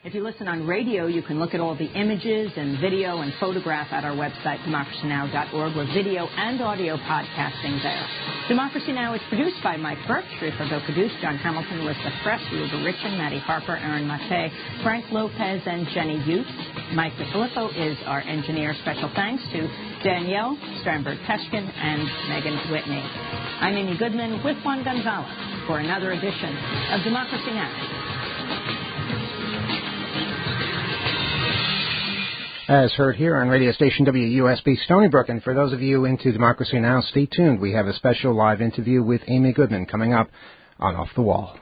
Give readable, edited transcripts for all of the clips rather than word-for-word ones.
If you listen on radio, you can look at all the images and video and photograph at our website, democracynow.org. We're video and audio podcasting there. Democracy Now! Is produced by Mike Burke, Shriffer co-produced, John Hamilton, Alyssa Fresh, Ruba Richin, Maddie Harper, Aaron Mate, Frank Lopez, and Jenny Youth. Mike DeFilippo is our engineer. Special thanks to Danielle Sternberg-Teshkin and Megan Whitney. I'm Amy Goodman with Juan Gonzalez for another edition of Democracy Now! As heard here on radio station WUSB Stony Brook. And for those of you into Democracy Now!, stay tuned. We have a special live interview with Amy Goodman coming up on Off the Wall.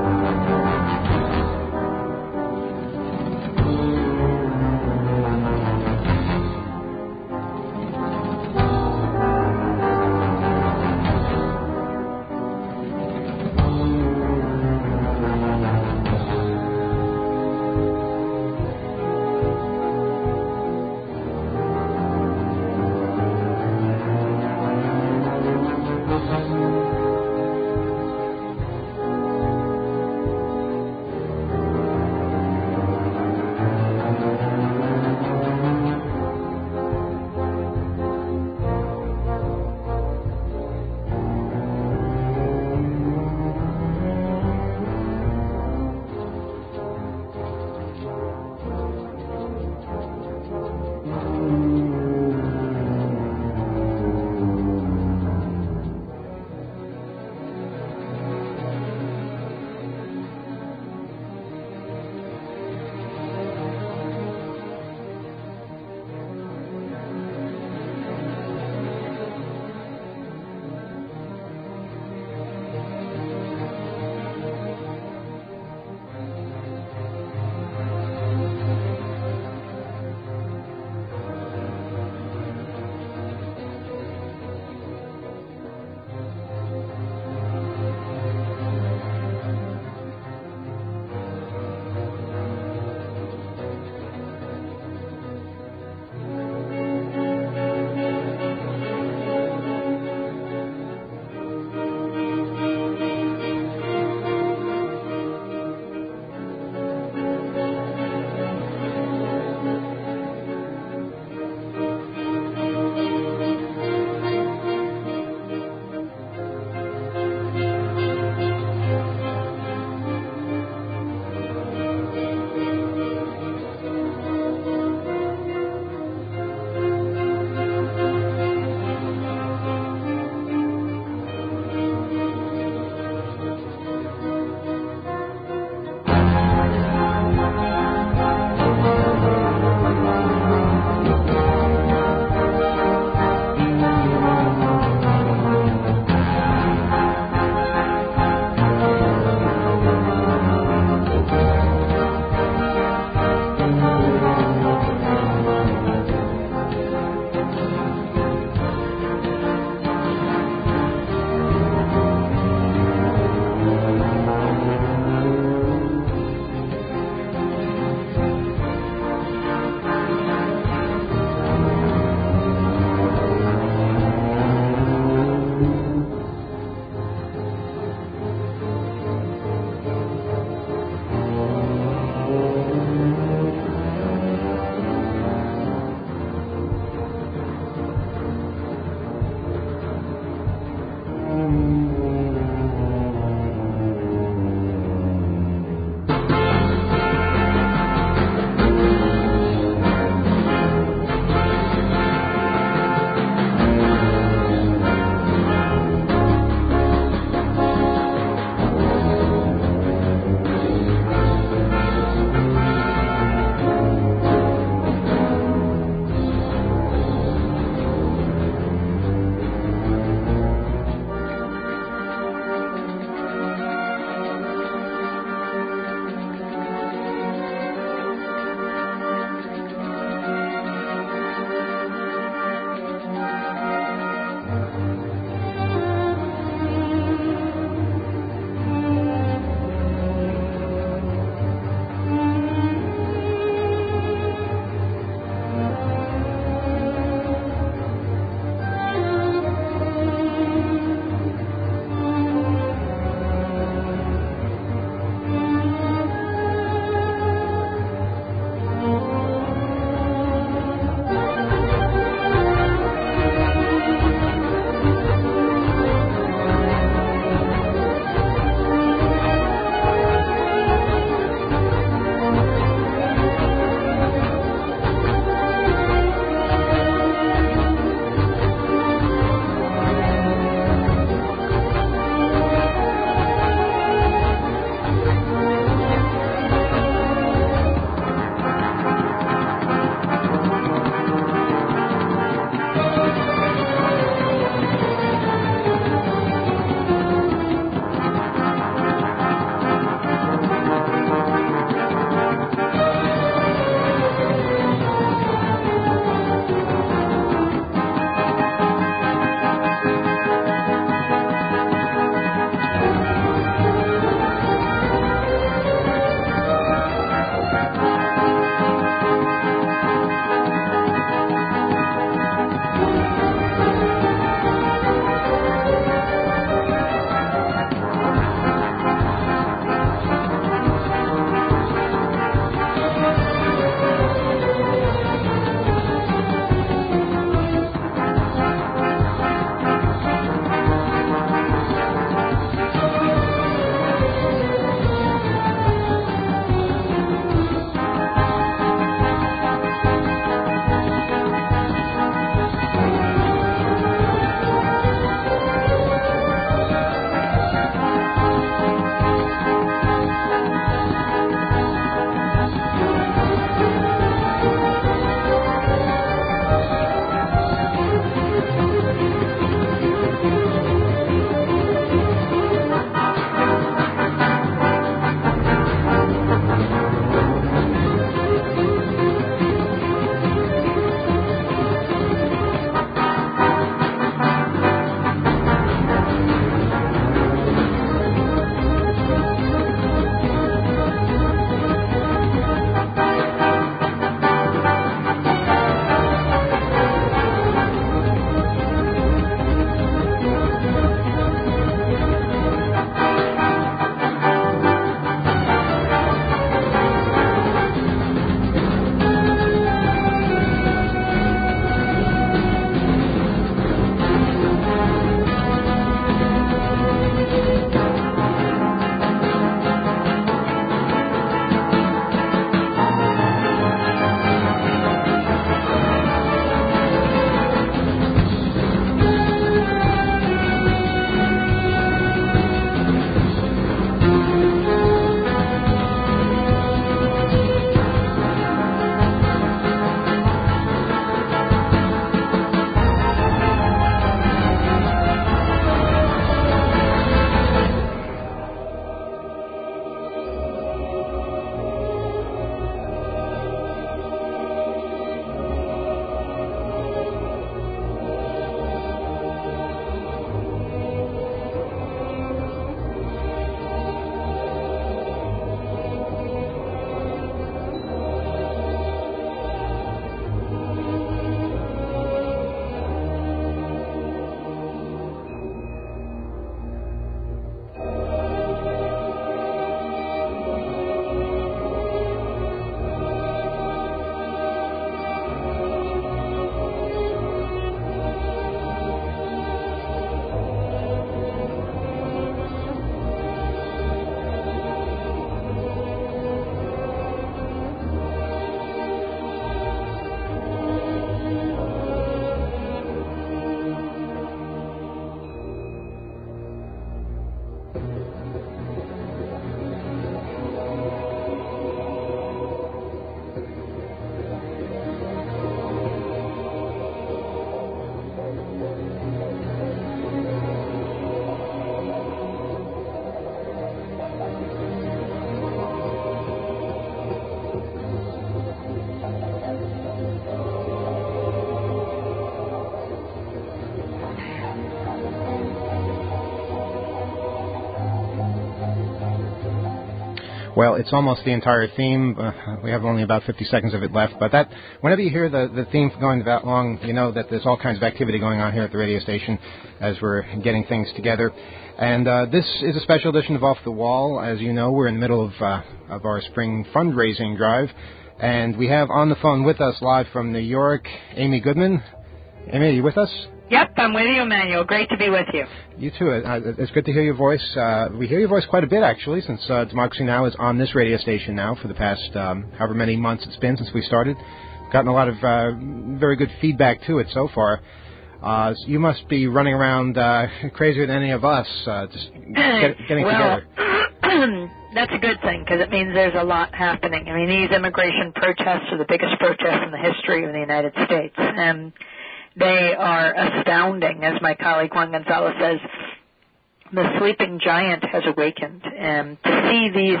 Well, it's almost the entire theme. We have only about 50 seconds of it left. But whenever you hear the theme going that long, you know that there's all kinds of activity going on here at the radio station as we're getting things together. And this is a special edition of Off the Wall. As you know, we're in the middle of our spring fundraising drive. And we have on the phone with us live from New York, Amy Goodman. Amy, are you with us? Yep, I'm with you, Emmanuel. Great to be with you. You too. It's good to hear your voice. We hear your voice quite a bit, actually, since Democracy Now! Is on this radio station now for the past however many months it's been since we started. Gotten a lot of very good feedback to it so far. So you must be running around crazier than any of us, just getting together. That's a good thing, because it means there's a lot happening. I mean, these immigration protests are the biggest protests in the history of the United States, and they are astounding. As my colleague Juan Gonzalez says, the sleeping giant has awakened. And to see these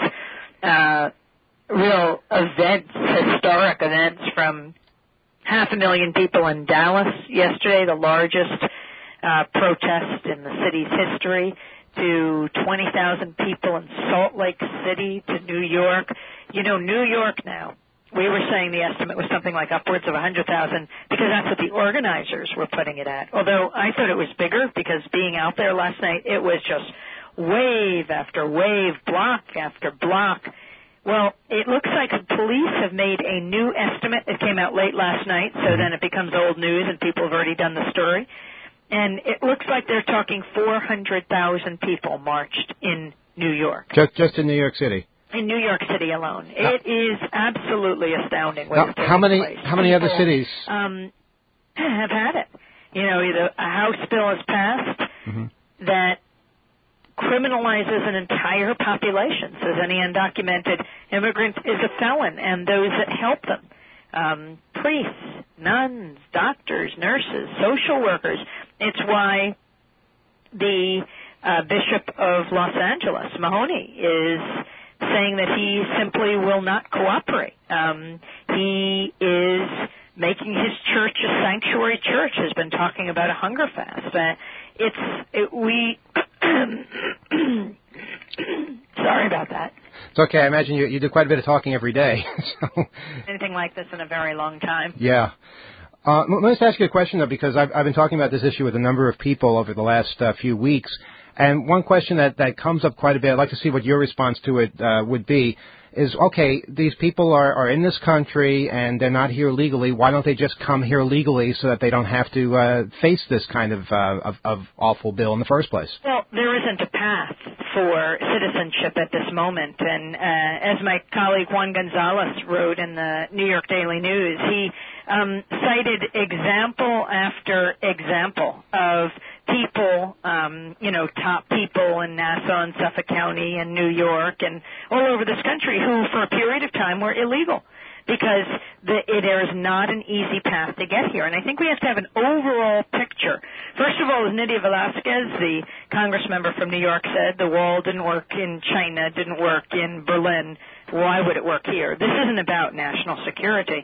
real events, historic events, from 500,000 people in Dallas yesterday, the largest protest in the city's history, to 20,000 people in Salt Lake City, to New York. You know, New York now, we were saying the estimate was something like upwards of 100,000 because that's what the organizers were putting it at. Although I thought it was bigger because being out there last night, it was just wave after wave, block after block. Well, it looks like the police have made a new estimate. It came out late last night, so then it becomes old news and people have already done the story. And it looks like they're talking 400,000 people marched in New York. Just in New York City? In New York City alone. It is absolutely astounding what is taking place. How many other cities have had it? You know, either a House bill has passed that criminalizes an entire population, says any undocumented immigrant is a felon, and those that help them. Priests, nuns, doctors, nurses, social workers. It's why the Bishop of Los Angeles, Mahoney, is saying that he simply will not cooperate. He is making his church a sanctuary church, has been talking about a hunger fast. Sorry about that. It's okay. I imagine you do quite a bit of talking every day. So. Anything like this in a very long time. Yeah. Let me just ask you a question, though, because I've been talking about this issue with a number of people over the last few weeks. And one question that comes up quite a bit, I'd like to see what your response to it would be, is, okay, these people are in this country and they're not here legally. Why don't they just come here legally so that they don't have to face this kind of awful bill in the first place? Well, there isn't a path for citizenship at this moment. And as my colleague Juan Gonzalez wrote in the New York Daily News, he cited example after example of people, top people in Nassau and Suffolk County and New York and all over this country who for a period of time were illegal because there is not an easy path to get here. And I think we have to have an overall picture. First of all, as Nydia Velasquez, the Congress member from New York, said, the wall didn't work in China, didn't work in Berlin. Why would it work here? This isn't about national security.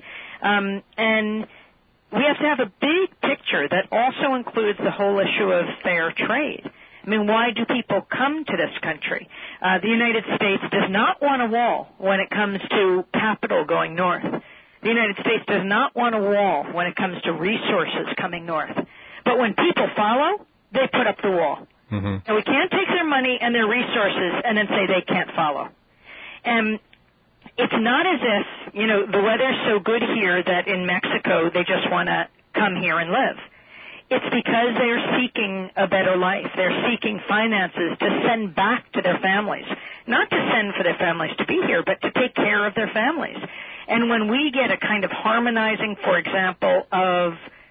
And we have to have a big picture that also includes the whole issue of fair trade. I mean, why do people come to this country? The United States does not want a wall when it comes to capital going north. The United States does not want a wall when it comes to resources coming north. But when people follow, they put up the wall. And we can't take their money and their resources and then say they can't follow. And it's not as if, the weather's so good here that in Mexico they just want to come here and live. It's because they're seeking a better life. They're seeking finances to send back to their families. Not to send for their families to be here, but to take care of their families. And when we get a kind of harmonizing, for example, of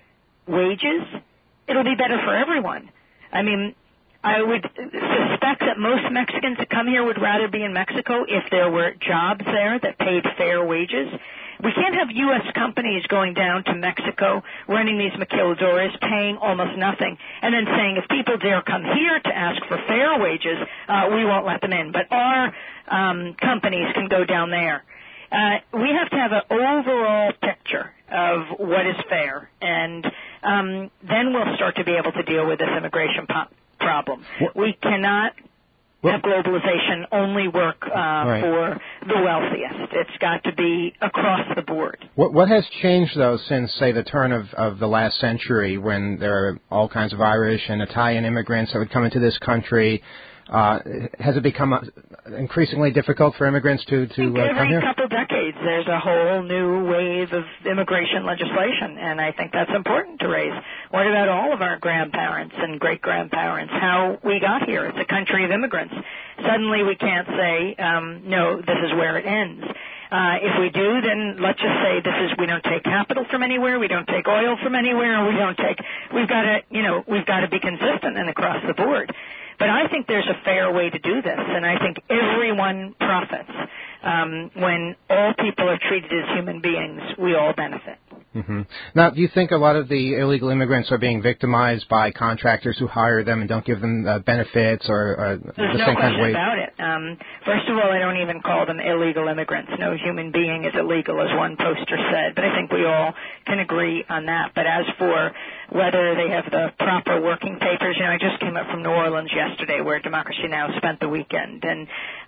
wages, it'll be better for everyone. I mean, I would suspect that most Mexicans that come here would rather be in Mexico if there were jobs there that paid fair wages. We can't have U.S. companies going down to Mexico, running these maquiladoras, paying almost nothing, and then saying if people dare come here to ask for fair wages, we won't let them in. But our companies can go down there. We have to have an overall picture of what is fair, and then we'll start to be able to deal with this immigration problem. We cannot have globalization only work for the wealthiest. It's got to be across the board. What has changed, though, since, say, the turn of the last century, when there are all kinds of Irish and Italian immigrants that would come into this country? Has it become increasingly difficult for immigrants to come here? Every couple decades, there's a whole new wave of immigration legislation, and I think that's important to raise. What about all of our grandparents and great-grandparents, how we got here? It's a country of immigrants. Suddenly we can't say, no, this is where it ends. If we do, then let's just say we don't take capital from anywhere, we don't take oil from anywhere, we've got to be consistent and across the board. But I think there's a fair way to do this, and I think everyone profits. When all people are treated as human beings, we all benefit. Mm-hmm. Now, do you think a lot of the illegal immigrants are being victimized by contractors who hire them and don't give them benefits or There's no question about it. First of all, I don't even call them illegal immigrants. No human being is illegal, as one poster said, but I think we all can agree on that. But as for whether they have the proper working papers, I just came up from New Orleans yesterday, where Democracy Now! Spent the weekend, and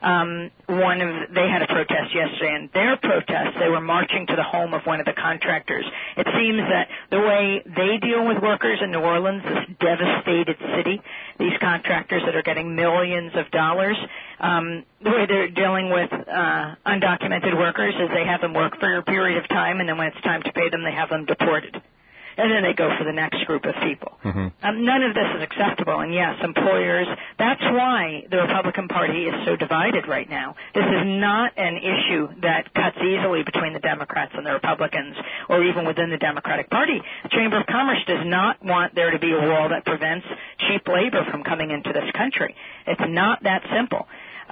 they had a protest yesterday, and their protest, they were marching to the home of one of the contractors. It seems that the way they deal with workers in New Orleans, this devastated city, these contractors that are getting millions of dollars, the way they're dealing with undocumented workers is they have them work for a period of time, and then when it's time to pay them, they have them deported. And then they go for the next group of people. Mm-hmm. None of this is acceptable. And yes, employers, that's why the Republican Party is so divided right now. This is not an issue that cuts easily between the Democrats and the Republicans, or even within the Democratic Party. The Chamber of Commerce does not want there to be a wall that prevents cheap labor from coming into this country. It's not that simple.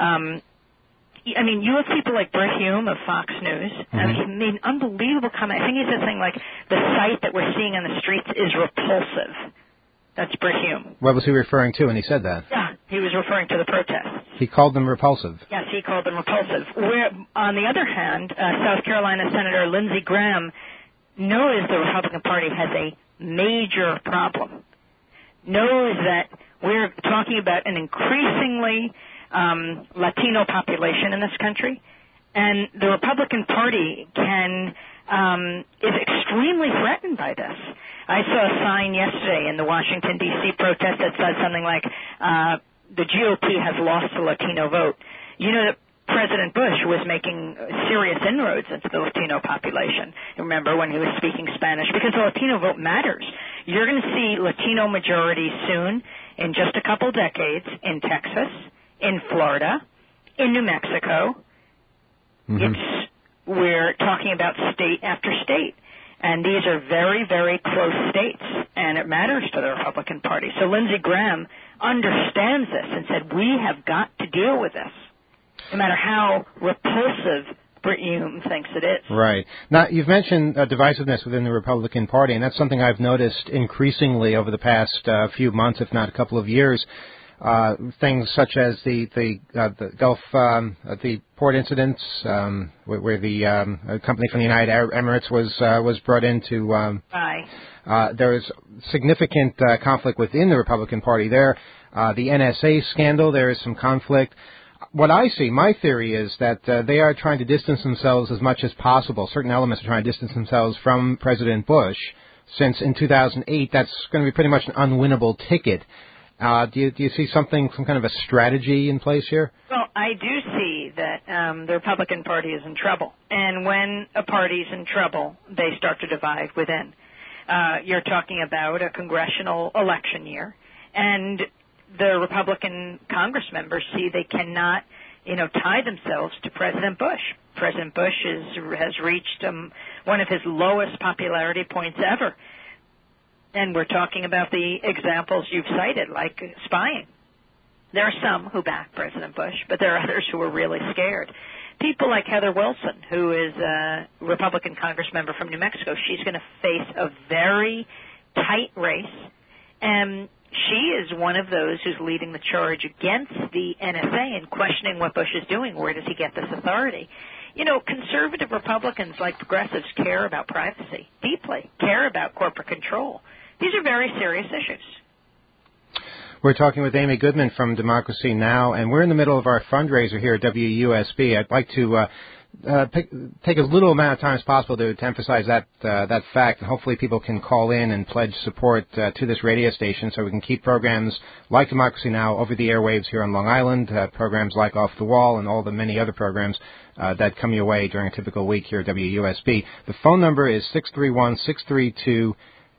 You have people like Brit Hume of Fox News. He made an unbelievable comment. I think he said something like, the sight that we're seeing on the streets is repulsive. That's Brit Hume. What was he referring to when he said that? Yeah, he was referring to the protests. He called them repulsive. Yes, he called them repulsive. On the other hand, South Carolina Senator Lindsey Graham knows the Republican Party has a major problem, knows that we're talking about an increasingly Latino population in this country, and the Republican Party is extremely threatened by this. I saw a sign yesterday in the Washington, D.C. protest that said something like, the GOP has lost the Latino vote. You know that President Bush was making serious inroads into the Latino population. Remember when he was speaking Spanish? Because the Latino vote matters. You're going to see Latino majority soon, in just a couple decades, in Texas, in Florida, in New Mexico. We're talking about state after state. And these are very, very close states, and it matters to the Republican Party. So Lindsey Graham understands this and said, we have got to deal with this, no matter how repulsive Brit Hume thinks it is. Right. Now, you've mentioned divisiveness within the Republican Party, and that's something I've noticed increasingly over the past few months, if not a couple of years. Things such as the Gulf, the port incidents, where the company from the United Arab Emirates was brought in to. There was significant conflict within the Republican Party there. The NSA scandal, there is some conflict. What I see, my theory is that they are trying to distance themselves as much as possible. Certain elements are trying to distance themselves from President Bush, since in 2008 that's going to be pretty much an unwinnable ticket. Do you see some kind of a strategy in place here? Well, I do see that the Republican Party is in trouble. And when a party's in trouble, they start to divide within. You're talking about a congressional election year, and the Republican Congress members see they cannot, tie themselves to President Bush. President Bush has reached one of his lowest popularity points ever. And we're talking about the examples you've cited, like spying. There are some who back President Bush, but there are others who are really scared. People like Heather Wilson, who is a Republican Congress member from New Mexico, she's going to face a very tight race, and she is one of those who's leading the charge against the NSA and questioning what Bush is doing. Where does he get this authority? Conservative Republicans, like progressives, care about privacy deeply, care about corporate control. These are very serious issues. We're talking with Amy Goodman from Democracy Now!, and we're in the middle of our fundraiser here at WUSB. I'd like to take as little amount of time as possible to emphasize that fact, and hopefully people can call in and pledge support to this radio station so we can keep programs like Democracy Now! Over the airwaves here on Long Island, programs like Off the Wall, and all the many other programs that come your way during a typical week here at WUSB. The phone number is 631-632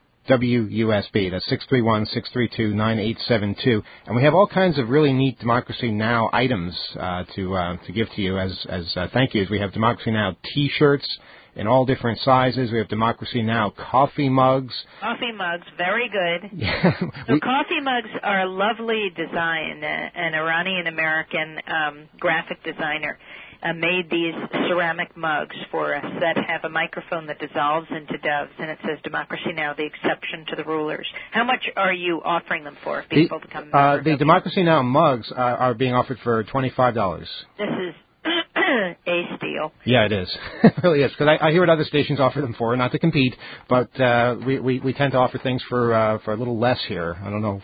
WUSB. That's 631-632-9872. And we have all kinds of really neat Democracy Now! Items to give to you as thank yous. We have Democracy Now! T-shirts in all different sizes. We have Democracy Now! Coffee mugs. Coffee mugs, very good. Yeah, so coffee mugs are a lovely design. An Iranian-American graphic designer made these ceramic mugs for us that have a microphone that dissolves into doves, and it says Democracy Now!, the exception to the rulers. How much are you offering them for if people become members? The Democracy Now! Mugs are being offered for $25. This is a steal. Yeah, it is. It really is, because I hear what other stations offer them for, not to compete, but we tend to offer things for a little less here. I don't know.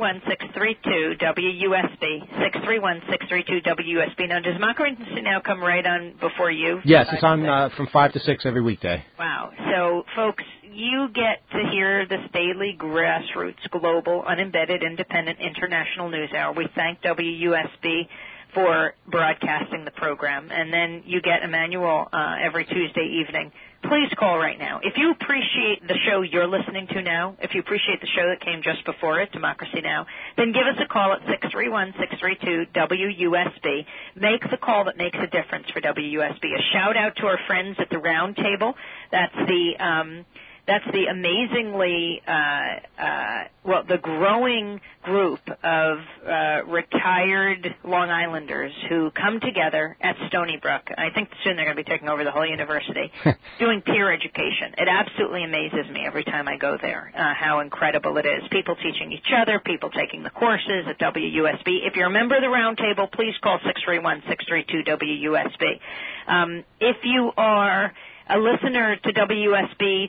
631-632-WUSB. 631-632-WUSB. Now, does Democracy Now! Come right on before you? Yes, it's on from 5 to 6 every weekday. Wow. So, folks, you get to hear this daily grassroots, global, unembedded, independent, international news hour. We thank WUSB for broadcasting the program. And then you get a manual every Tuesday evening. Please call right now. If you appreciate the show you're listening to now, if you appreciate the show that came just before it, Democracy Now!, then give us a call at 631-632-WUSB. Make the call that makes a difference for WUSB. A shout-out to our friends at the Round Table. That's the amazingly, the growing group of retired Long Islanders who come together at Stony Brook. I think soon they're going to be taking over the whole university, doing peer education. It absolutely amazes me every time I go there how incredible it is. People teaching each other, people taking the courses at WUSB. If you're a member of the Round Table, please call 631-632-WUSB. If you are a listener to WUSB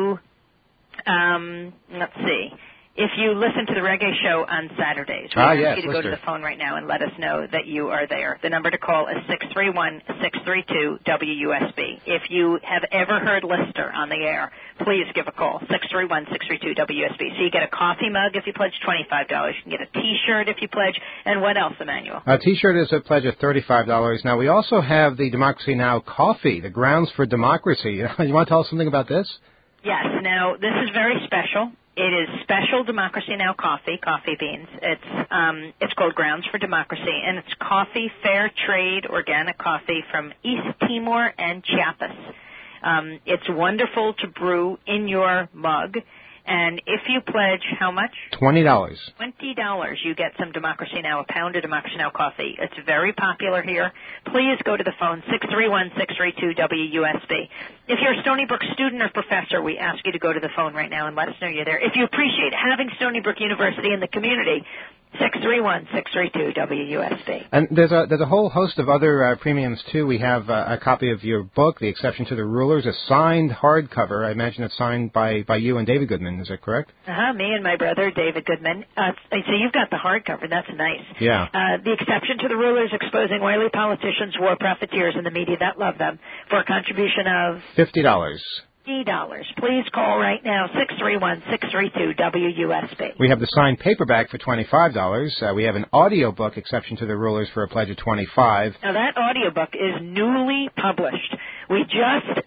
let's see. If you listen to the Reggae Show on Saturdays, we ask you to go to the phone right now and let us know that you are there. The number to call is 631-632-WUSB. If you have ever heard Lister on the air, please give a call, 631-632-WUSB. So you get a coffee mug if you pledge $25. You can get a T-shirt if you pledge. And what else, Emmanuel? A T-shirt is a pledge of $35. Now, we also have the Democracy Now! Coffee, the Grounds for Democracy. You want to tell us something about this? Yes. Now, this is very special. It is special Democracy Now! Coffee beans. It's called Grounds for Democracy, and it's coffee, fair trade, organic coffee from East Timor and Chiapas. It's wonderful to brew in your mug. And if you pledge how much? $20. $20. You get some Democracy Now!, a pound of Democracy Now! Coffee. It's very popular here. Please go to the phone, 631-632-WUSB. If you're a Stony Brook student or professor, we ask you to go to the phone right now and let us know you're there. If you appreciate having Stony Brook University in the community, 631-632-WUSB. And there's a whole host of other premiums, too. We have a copy of your book, The Exception to the Rulers, a signed hardcover. I imagine it's signed by you and David Goodman. Is that correct? Me and my brother, David Goodman. So you've got the hardcover. That's nice. Yeah. The Exception to the Rulers, exposing oily politicians, war profiteers, and the media that love them, for a contribution of $50. Please call right now, 631-632-WUSB. We have the signed paperback for $25. We have an audiobook, Exception to the Rulers, for a pledge of $25. Now, that audiobook is newly published. We just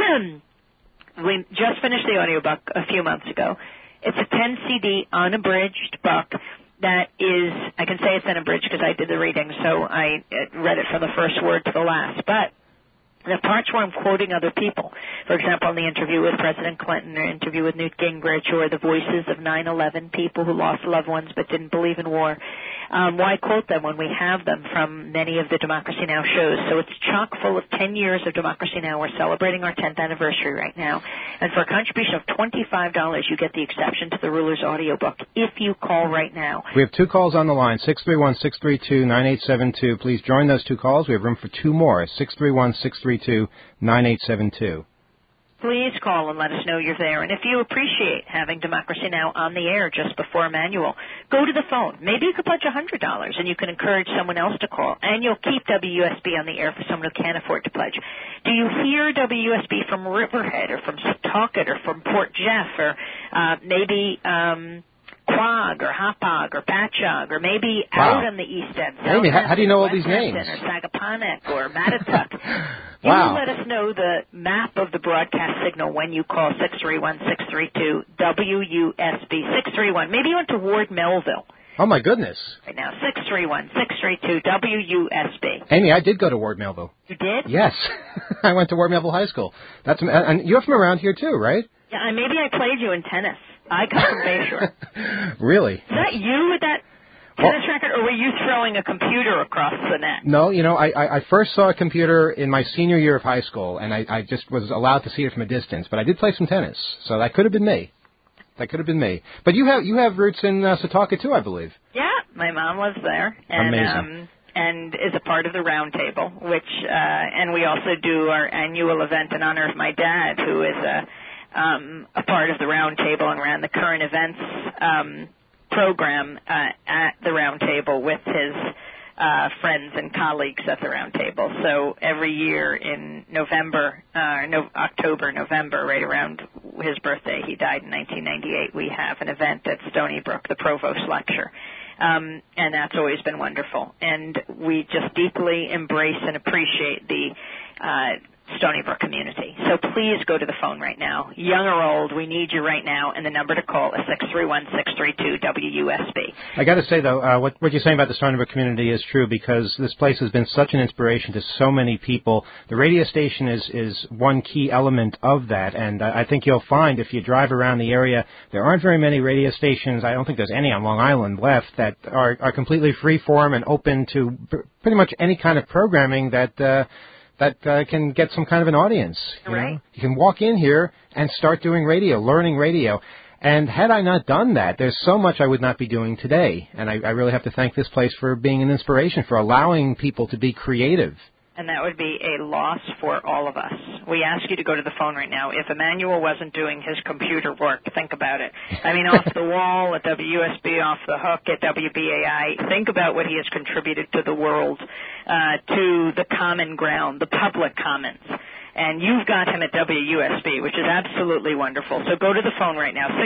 finished the audiobook a few months ago. It's a 10-CD unabridged book that is, I can say it's unabridged because I did the reading, so I read it from the first word to the last. But the parts where I'm quoting other people, for example, in the interview with President Clinton or interview with Newt Gingrich or the voices of 9/11 people who lost loved ones but didn't believe in war, why quote them when we have them from many of the Democracy Now! Shows? So it's chock full of 10 years of Democracy Now! We're celebrating our 10th anniversary right now. And for a contribution of $25, you get the Exception to the Rulers audiobook if you call right now. We have two calls on the line, 631-632-9872. Please join those two calls. We have room for two more, 631-632-9872. please call and let us know you're there. And if you appreciate having Democracy Now! On the air just before Emmanuel, go to the phone. Maybe you could pledge $100 and you can encourage someone else to call. And you'll keep WUSB on the air for someone who can't afford to pledge. Do you hear WUSB from Riverhead or from Setauket or from Port Jeff or maybe Quogue or Hauppauge or Patchogue or maybe out on the East End? Amy, how do you know all these names? Or Sagaponack or Mattatuck. Wow. You let us know the map of the broadcast signal when you call 631-632-WUSB. 631. Maybe you went to Ward Melville. Oh, my goodness. Right now, 631-632-WUSB. Amy, I did go to Ward Melville. You did? Yes. I went to Ward Melville High School. And you're from around here, too, right? Yeah, maybe I played you in tennis. I come from Bayshore. Really? Is that you with that tennis racket, or were you throwing a computer across the net? No, I first saw a computer in my senior year of high school, and I just was allowed to see it from a distance. But I did play some tennis, so that could have been me. But you have roots in Setauket, too, I believe. Yeah, my mom lives there. And, amazing. And is a part of the Round Table, and we also do our annual event in honor of my dad, who is a part of the Round Table and ran the current events program at the Round Table with his friends and colleagues at the Round Table. So every year in October, November, right around his birthday, he died in 1998, we have an event at Stony Brook, the Provost Lecture. And that's always been wonderful. And we just deeply embrace and appreciate the Stony Brook community. So please go to the phone right now. Young or old, we need you right now, and the number to call is 631-632-WUSB. I got to say, though, what you're saying about the Stony Brook community is true, because this place has been such an inspiration to so many people. The radio station is one key element of that, and I think you'll find if you drive around the area, there aren't very many radio stations. I don't think there's any on Long Island left that are completely free-form and open to pretty much any kind of programming that can get some kind of an audience. Right. You can walk in here and start doing radio, learning radio. And had I not done that, there's so much I would not be doing today. And I really have to thank this place for being an inspiration, for allowing people to be creative. And that would be a loss for all of us. We ask you to go to the phone right now. If Emmanuel wasn't doing his computer work, think about it. I mean, off the wall at WUSB, off the hook at WBAI, think about what he has contributed to the world, to the common ground, the public commons. And you've got him at WUSB, which is absolutely wonderful. So go to the phone right now,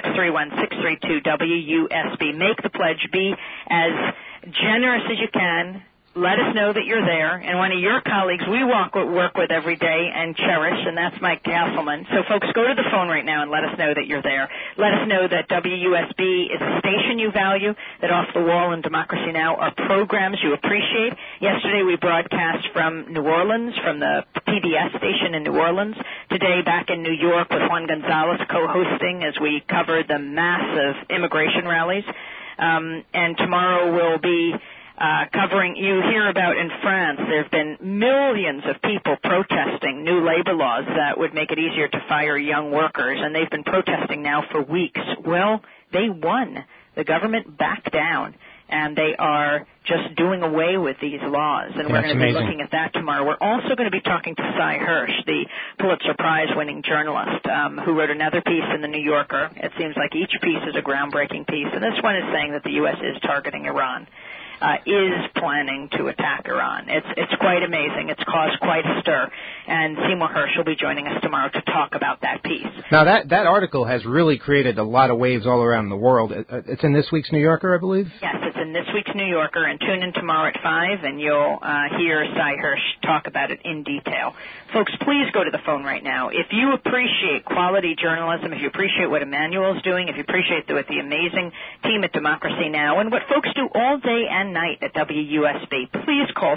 631-632-WUSB. Make the pledge. Be as generous as you can. Let us know that you're there, and one of your colleagues we work with every day and cherish, and that's Mike Castleman. So, folks, go to the phone right now and let us know that you're there. Let us know that WUSB is a station you value, that Off the Wall and Democracy Now! Are programs you appreciate. Yesterday we broadcast from New Orleans, from the PBS station in New Orleans. Today back in New York with Juan Gonzalez co-hosting as we cover the massive immigration rallies. And tomorrow we'll be covering, you hear about in France, there have been millions of people protesting new labor laws that would make it easier to fire young workers, and they've been protesting now for weeks. Well, they won. The government backed down, and they are just doing away with these laws, and we're going to be looking at that tomorrow. We're also going to be talking to Cy Hirsch, the Pulitzer Prize-winning journalist, who wrote another piece in the New Yorker. It seems like each piece is a groundbreaking piece, and this one is saying that the U.S. is targeting Iran. Is planning to attack Iran. It's quite amazing. It's caused quite a stir. And Seymour Hersh will be joining us tomorrow to talk about that piece. Now, that article has really created a lot of waves all around the world. It's in this week's New Yorker, I believe? Yes, it's in this week's New Yorker, and tune in tomorrow at 5, and you'll hear Cy Hirsch talk about it in detail. Folks, please go to the phone right now. If you appreciate quality journalism, if you appreciate what Emmanuel's doing, if you appreciate what the amazing team at Democracy Now! And what folks do all day and night at WUSB, please call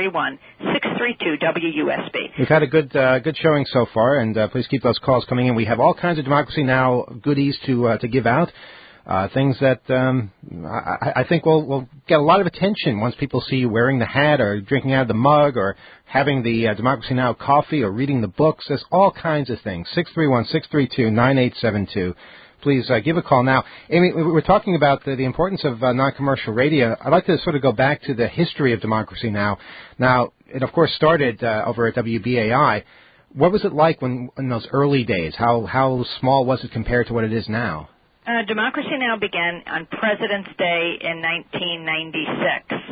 631-632-WUSB. We've had a good showing so far, and please keep those calls coming in. We have all kinds of Democracy Now! Goodies to give out. Things that I think will get a lot of attention once people see you wearing the hat or drinking out of the mug or having the Democracy Now! Coffee or reading the books. There's all kinds of things. 631-632-9872. Please give a call. Now, Amy, we're talking about the importance of non-commercial radio. I'd like to sort of go back to the history of Democracy Now! Now, it, of course, started over at WBAI. What was it like in those early days? How small was it compared to what it is now? Democracy Now! Began on President's Day in 1996.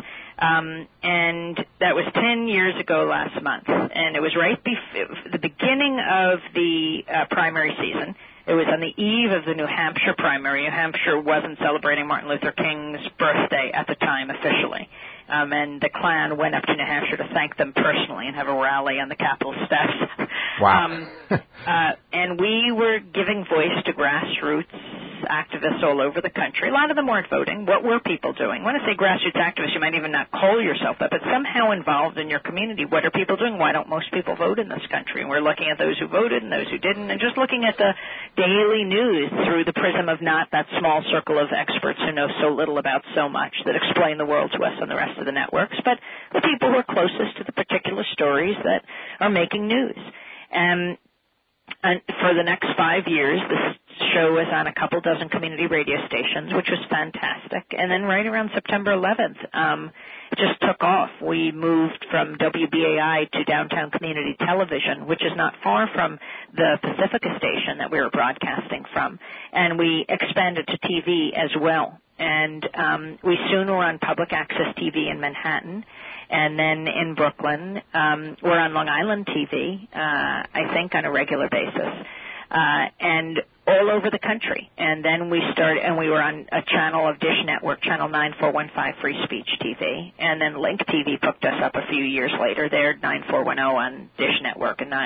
And that was 10 years ago last month. And it was right the beginning of the primary season. It was on the eve of the New Hampshire primary. New Hampshire wasn't celebrating Martin Luther King's birthday at the time officially. And the Klan went up to New Hampshire to thank them personally and have a rally on the Capitol steps. Wow. And we were giving voice to grassroots activists all over the country. A lot of them weren't voting. What were people doing? When I say grassroots activists, you might even not call yourself that, but somehow involved in your community. What are people doing? Why don't most people vote in this country? And we're looking at those who voted and those who didn't, and just looking at the daily news through the prism of not that small circle of experts who know so little about so much that explain the world to us on the rest of the networks, but the people who are closest to the particular stories that are making news. And for the next 5 years, this show was on a couple dozen community radio stations, which was fantastic. And then right around September 11th, it just took off. We moved from WBAI to Downtown Community Television, which is not far from the Pacifica station that we were broadcasting from. And we expanded to TV as well. And we soon were on public access TV in Manhattan. And then in Brooklyn, we're on Long Island TV, I think, on a regular basis, and all over the country. And then we were on a channel of Dish Network, Channel 9415 Free Speech TV. And then Link TV picked us up a few years later. They're 9410 on Dish Network and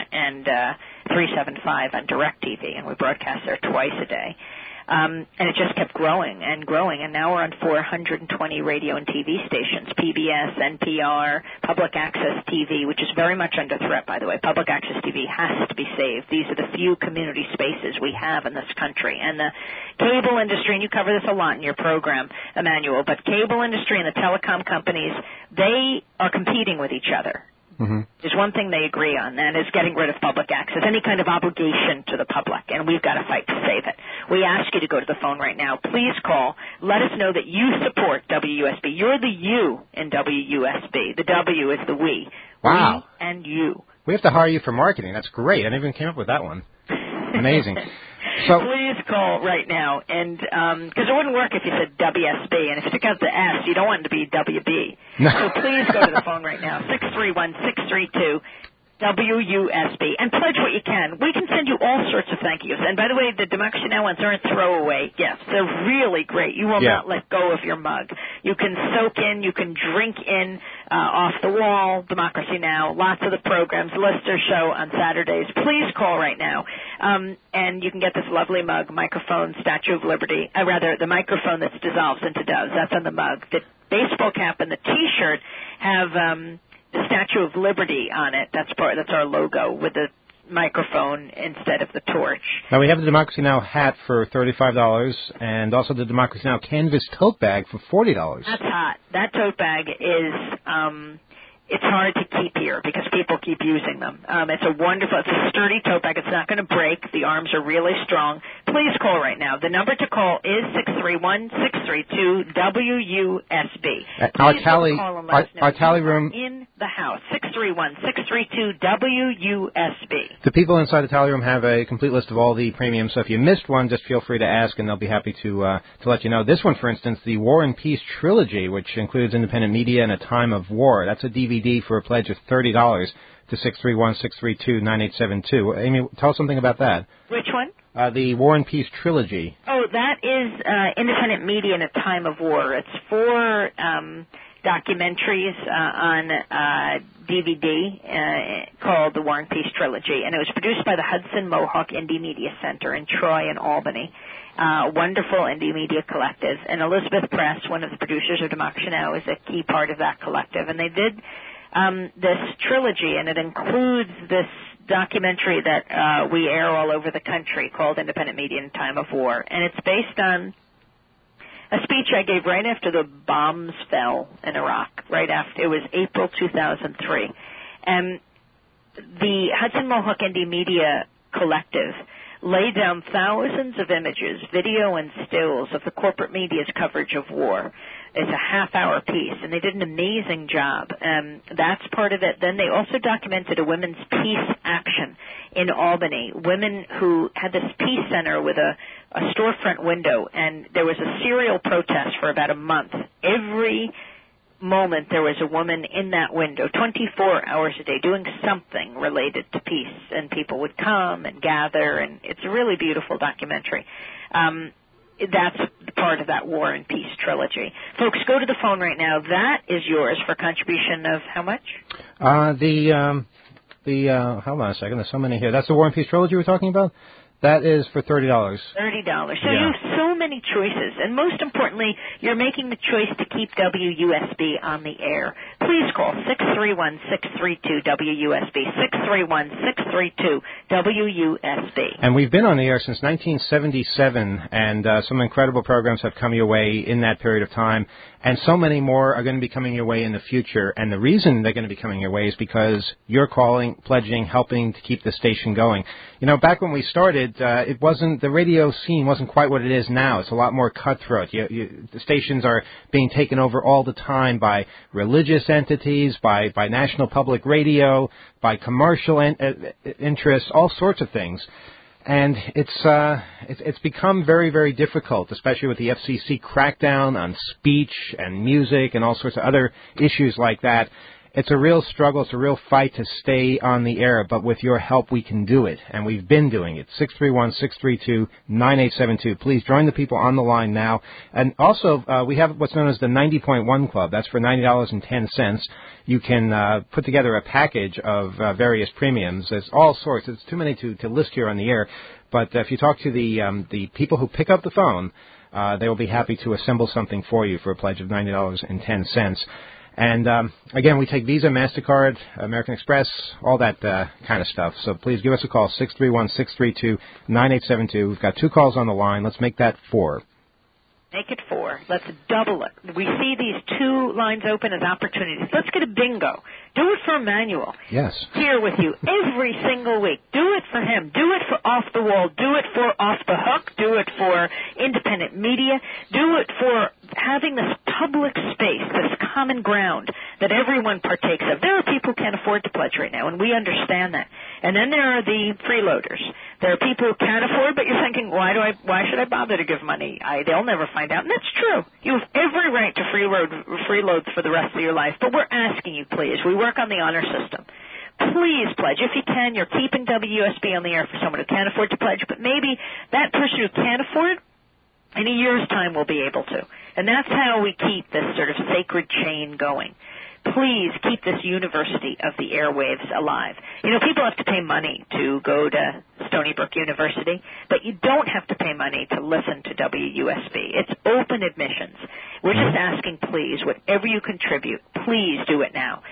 375 on DirecTV, and we broadcast there twice a day. And it just kept growing and growing, and now we're on 420 radio and TV stations, PBS, NPR, Public Access TV, which is very much under threat, by the way. Public Access TV has to be saved. These are the few community spaces we have in this country. And the cable industry, and you cover this a lot in your program, Emmanuel, but cable industry and the telecom companies, they are competing with each other. Mm-hmm. There's one thing they agree on, and is getting rid of public access, any kind of obligation to the public, and we've got to fight to save it. We ask you to go to the phone right now. Please call. Let us know that you support WUSB. You're the you in WUSB. The W is the we. Wow. We and you. We have to hire you for marketing. That's great. I never even came up with that one. Amazing. So please call right now, and because it wouldn't work if you said WSB, and if you took out the S, you don't want it to be WB. No. So please go to the phone right now, 631-632. WUSB, and pledge what you can. We can send you all sorts of thank yous. And by the way, the Democracy Now! Ones aren't throwaway gifts. They're really great. You will not let go of your mug. You can soak in, you can drink in off the wall, Democracy Now!, lots of the programs, Lister Show on Saturdays. Please call right now. And you can get this lovely mug, microphone, Statue of Liberty, the microphone that dissolves into doves. That's on the mug. The baseball cap and the T-shirt have the Statue of Liberty on it. That's our logo with the microphone instead of the torch. Now we have the Democracy Now! Hat for $35 and also the Democracy Now! Canvas tote bag for $40. That's hot. That tote bag is it's hard to keep here because people keep using them. It's a sturdy tote bag. It's not going to break. The arms are really strong. Please call right now. The number to call is 631-632-WUSB. Our tally room in the house, 631-632-WUSB. The people inside the tally room have a complete list of all the premiums, so if you missed one, just feel free to ask, and they'll be happy to let you know. This one, for instance, the War and Peace Trilogy, which includes independent media and a time of war. That's a DVD for a pledge of $30 to 631-632-9872. Amy, tell us something about that. Which one? The War and Peace Trilogy. Oh, that is independent media in a time of war. It's 4 documentaries on DVD called the War and Peace Trilogy, and it was produced by the Hudson Mohawk Indie Media Center in Troy and Albany. Wonderful indie media collective. And Elizabeth Press, one of the producers of Democracy Now!, is a key part of that collective. And they did this trilogy, and it includes this documentary that we air all over the country called Independent Media in Time of War. And it's based on a speech I gave right after the bombs fell in Iraq, it was April 2003. And the Hudson Mohawk Indie Media Collective laid down thousands of images, video and stills of the corporate media's coverage of war. It's a half-hour piece, and they did an amazing job. That's part of it. Then they also documented a women's peace action in Albany, women who had this peace center with a storefront window, and there was a serial protest for about a month. Every moment there was a woman in that window 24 hours a day doing something related to peace, and people would come and gather, and it's a really beautiful documentary. That's part of that War and Peace trilogy. Folks, go to the phone right now. That is yours for contribution of how much? Hold on a second. There's so many here. That's the War and Peace trilogy we're talking about? That is for $30. $30. So you have so many choices, and most importantly, you're making the choice to keep WUSB on the air. Please call 631-632-WUSB, 631-632-WUSB. And we've been on the air since 1977, and some incredible programs have come your way in that period of time, and so many more are going to be coming your way in the future. And the reason they're going to be coming your way is because you're calling, pledging, helping to keep the station going. You know, back when we started, the radio scene wasn't quite what it is now. It's a lot more cutthroat. The stations are being taken over all the time by religious entities, by National Public Radio, by commercial interests, all sorts of things. And it's become very, very difficult, especially with the FCC crackdown on speech and music and all sorts of other issues like that. It's a real struggle. It's a real fight to stay on the air, but with your help, we can do it, and we've been doing it. 631-632-9872. Please join the people on the line now. And also, we have what's known as the 90.1 Club. That's for $90.10. You can put together a package of various premiums. There's all sorts. It's too many to list here on the air. But if you talk to the people who pick up the phone, they will be happy to assemble something for you for a pledge of $90.10. And, again, we take Visa, MasterCard, American Express, all that kind of stuff. So please give us a call, 631-632-9872. We've got 2 calls on the line. Let's make that 4. Make it 4. Let's double it. We see these 2 lines open as opportunities. Let's get a bingo. Do it for Emmanuel. Yes. Here with you every single week. Do it for him. Do it for Off the Wall. Do it for Off the Hook. Do it for independent media. Do it for having this public space, this common ground that everyone partakes of. There are people who can't afford to pledge right now, and we understand that. And then there are the freeloaders. There are people who can't afford, but you're thinking, why should I bother to give money? They'll never find out. And that's true. You have every right to freeload for the rest of your life, but we're asking you, please. We work on the honor system. Please pledge. If you can, you're keeping WUSB on the air for someone who can't afford to pledge, but maybe that person who can't afford, in a year's time will be able to. And that's how we keep this sort of sacred chain going. Please keep this University of the Airwaves alive. You know, people have to pay money to go to Stony Brook University, but you don't have to pay money to listen to WUSB. It's open admissions. We're just asking, please, whatever you contribute, please do it now.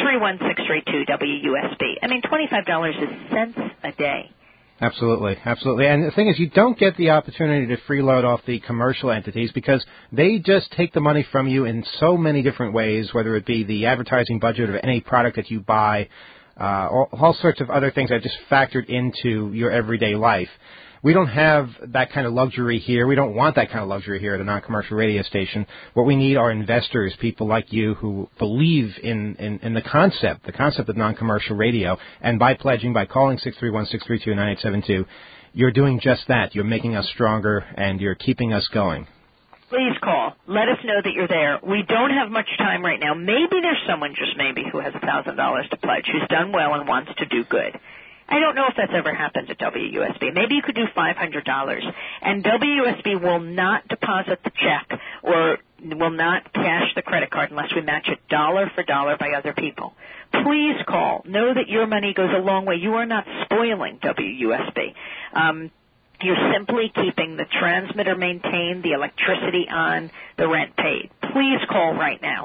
631-632-WUSB. I mean, $25 is cents a day. Absolutely, absolutely. And the thing is, you don't get the opportunity to freeload off the commercial entities because they just take the money from you in so many different ways, whether it be the advertising budget of any product that you buy, all sorts of other things that are just factored into your everyday life. We don't have that kind of luxury here. We don't want that kind of luxury here at a non-commercial radio station. What we need are investors, people like you who believe in the concept of non-commercial radio. And by pledging, by calling 631-632-9872, you're doing just that. You're making us stronger, and you're keeping us going. Please call. Let us know that you're there. We don't have much time right now. Maybe there's someone, just maybe, who has $1,000 to pledge, who's done well and wants to do good. I don't know if that's ever happened at WUSB. Maybe you could do $500, and WUSB will not deposit the check or will not cash the credit card unless we match it dollar for dollar by other people. Please call. Know that your money goes a long way. You are not spoiling WUSB. You're simply keeping the transmitter maintained, the electricity on, the rent paid. Please call right now,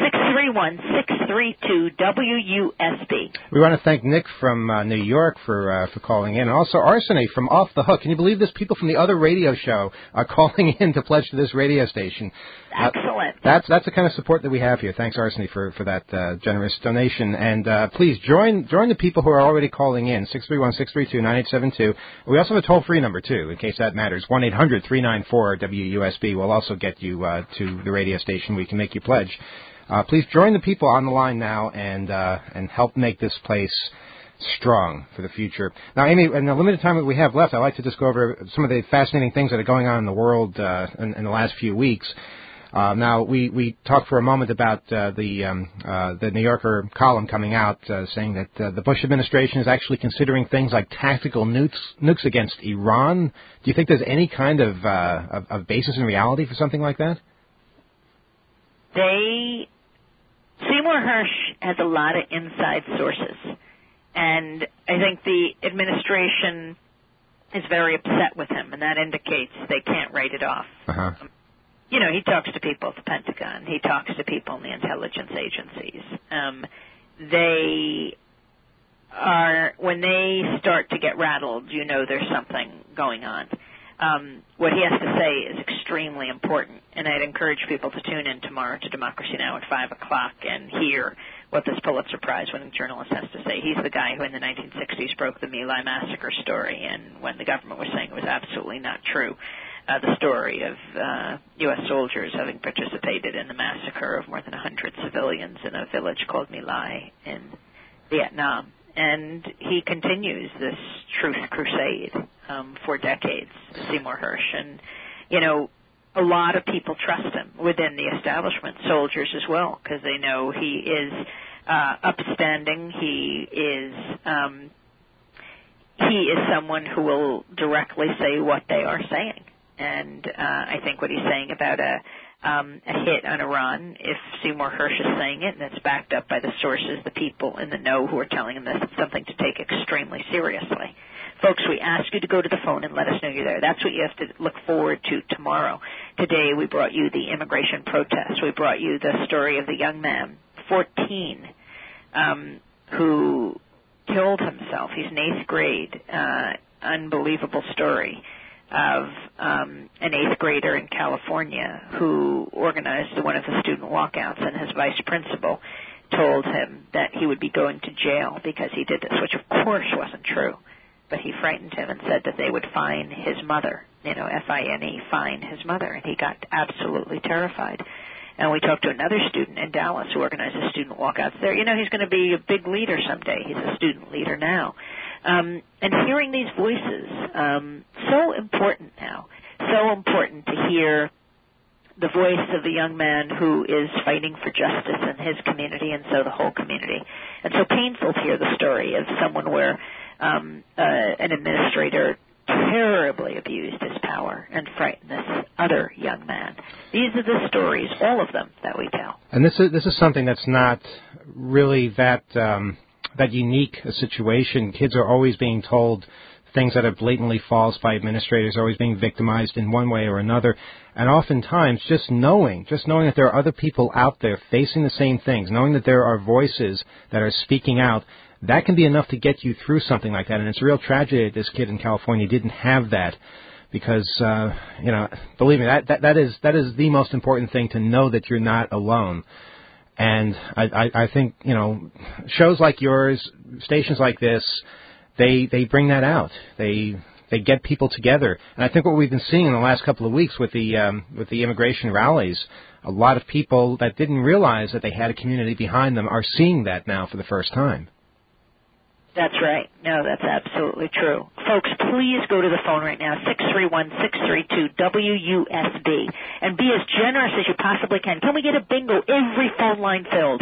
631-632-WUSB. We want to thank Nick from New York for calling in, and also Arseny from Off the Hook. Can you believe this? People from the other radio show are calling in to pledge to this radio station. Excellent. That's the kind of support that we have here. Thanks, Arseny, for that generous donation. And please join the people who are already calling in, 631-632-9872. We also have a toll-free number, too, in case that matters, 1-800-394-WUSB. We'll also get you to the radio station station where you can make your pledge. Please join the people on the line now and help make this place strong for the future. Now, Amy, in the limited time that we have left, I'd like to just go over some of the fascinating things that are going on in the world in the last few weeks. Now, we talked for a moment about the New Yorker column coming out saying that the Bush administration is actually considering things like tactical nukes against Iran. Do you think there's any kind of basis in reality for something like that? Seymour Hersh has a lot of inside sources, and I think the administration is very upset with him, and that indicates they can't write it off. Uh-huh. You know, he talks to people at the Pentagon. He talks to people in the intelligence agencies. When they start to get rattled, you know there's something going on. What he has to say is extremely important, and I'd encourage people to tune in tomorrow to Democracy Now! At 5 o'clock and hear what this Pulitzer Prize-winning journalist has to say. He's the guy who in the 1960s broke the My Lai massacre story, and when the government was saying it was absolutely not true, the story of U.S. soldiers having participated in the massacre of more than 100 civilians in a village called My Lai in Vietnam. And he continues this truth crusade for decades, Seymour Hersh. And, you know, a lot of people trust him within the establishment, soldiers as well, because they know he is upstanding. He is someone who will directly say what they are saying. And I think what he's saying about a hit on Iran, if Seymour Hersh is saying it, and it's backed up by the sources, the people in the know who are telling him this, it's something to take extremely seriously. Folks, we ask you to go to the phone and let us know you're there. That's what you have to look forward to tomorrow. Today we brought you the immigration protest. We brought you the story of the young man, 14, who killed himself. He's in 8th grade. Unbelievable story of an 8th grader in California who organized one of the student walkouts, and his vice principal told him that he would be going to jail because he did this, which of course wasn't true. But he frightened him and said that they would fine his mother, F-I-N-E, fine his mother, and he got absolutely terrified. And we talked to another student in Dallas who organizes student walkouts there. He's going to be a big leader someday. He's a student leader now. And hearing these voices, so important now, so important to hear the voice of the young man who is fighting for justice in his community, and so the whole community. And so painful to hear the story of someone where an administrator terribly abused his power and frightened this other young man. These are the stories, all of them, that we tell. And this is something that's not really that unique a situation. Kids are always being told things that are blatantly false by administrators, always being victimized in one way or another. And oftentimes, just knowing that there are other people out there facing the same things, knowing that there are voices that are speaking out, that can be enough to get you through something like that. And it's a real tragedy that this kid in California didn't have that, because believe me, that is the most important thing, to know that you're not alone. And I think shows like yours, stations like this, they bring that out. They get people together. And I think what we've been seeing in the last couple of weeks with the immigration rallies, a lot of people that didn't realize that they had a community behind them are seeing that now for the first time. That's right. No, that's absolutely true. Folks, please go to the phone right now, 631-632-WUSB, and be as generous as you possibly can. Can we get a bingo? Every phone line filled.